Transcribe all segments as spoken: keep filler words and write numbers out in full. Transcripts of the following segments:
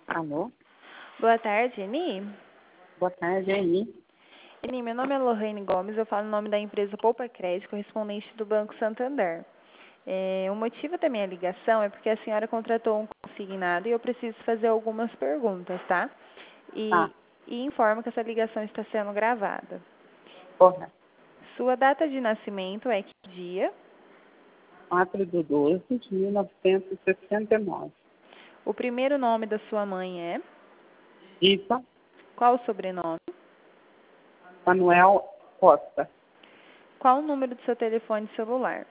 Alô? Boa tarde, Eni. Boa tarde, Eni. Eni, meu nome é Lorraine Gomes, eu falo em nome da empresa Poupa Crédito, correspondente do Banco Santander. É, o motivo da minha ligação é porque a senhora contratou um consignado e eu preciso fazer algumas perguntas, tá? Tá, E, e informo que essa ligação está sendo gravada. correto. Sua data de nascimento é que dia? quatro de doze de mil novecentos e sessenta e nove. O primeiro nome da sua mãe é? Rita Qual o sobrenome? Manuel Costa. Qual o número do seu telefone celular?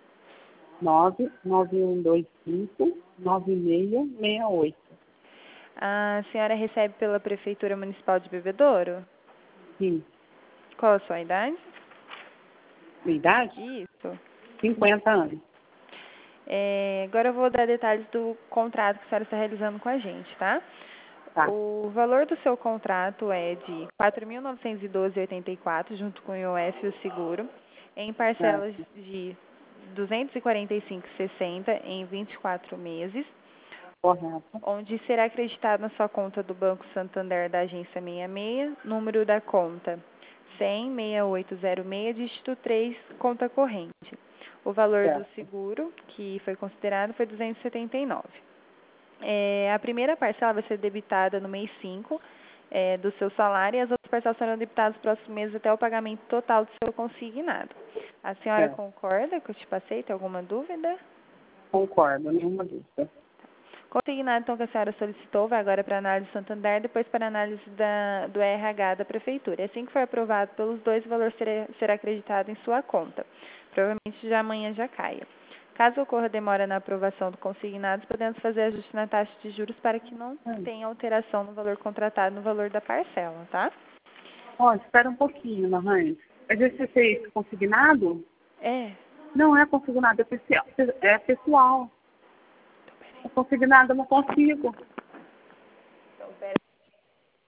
nove nove um dois cinco nove seis seis oito. A senhora recebe pela Prefeitura Municipal de Bebedouro? Sim. Qual a sua idade? Minha idade? Isso. cinquenta anos. É, agora eu vou dar detalhes do contrato que a senhora está realizando com a gente, tá? Tá, O valor do seu contrato é de quatro mil novecentos e doze vírgula oitenta e quatro, junto com o I O F e o seguro, em parcelas certo, de duzentos e quarenta e cinco vírgula sessenta em vinte e quatro meses, correto, onde será acreditado na sua conta do Banco Santander da agência sessenta e seis, número da conta cem, sessenta e oito zero seis, dígito três, conta corrente. O valor do certo, seguro, que foi considerado, foi duzentos e setenta e nove. É, a primeira parcela vai ser debitada no mês cinco é, do seu salário e as outras parcelas serão debitadas nos próximos meses até o pagamento total do seu consignado. A senhora certo. concorda que eu te passei? Tem alguma dúvida? Concordo, nenhuma dúvida. Consignado, então, que a senhora solicitou, vai agora para a análise do Santander, depois para a análise da, do R H da Prefeitura. Assim que for aprovado pelos dois, o valor será, será acreditado em sua conta. Provavelmente já amanhã já caia. Caso ocorra demora na aprovação do consignado, podemos fazer ajuste na taxa de juros para que não Hum. tenha alteração no valor contratado no valor da parcela, tá? Ó, espera um pouquinho, Lorraine. A gente fez consignado? É. Não é consignado, é pessoal. É pessoal. É consignado, eu não consigo.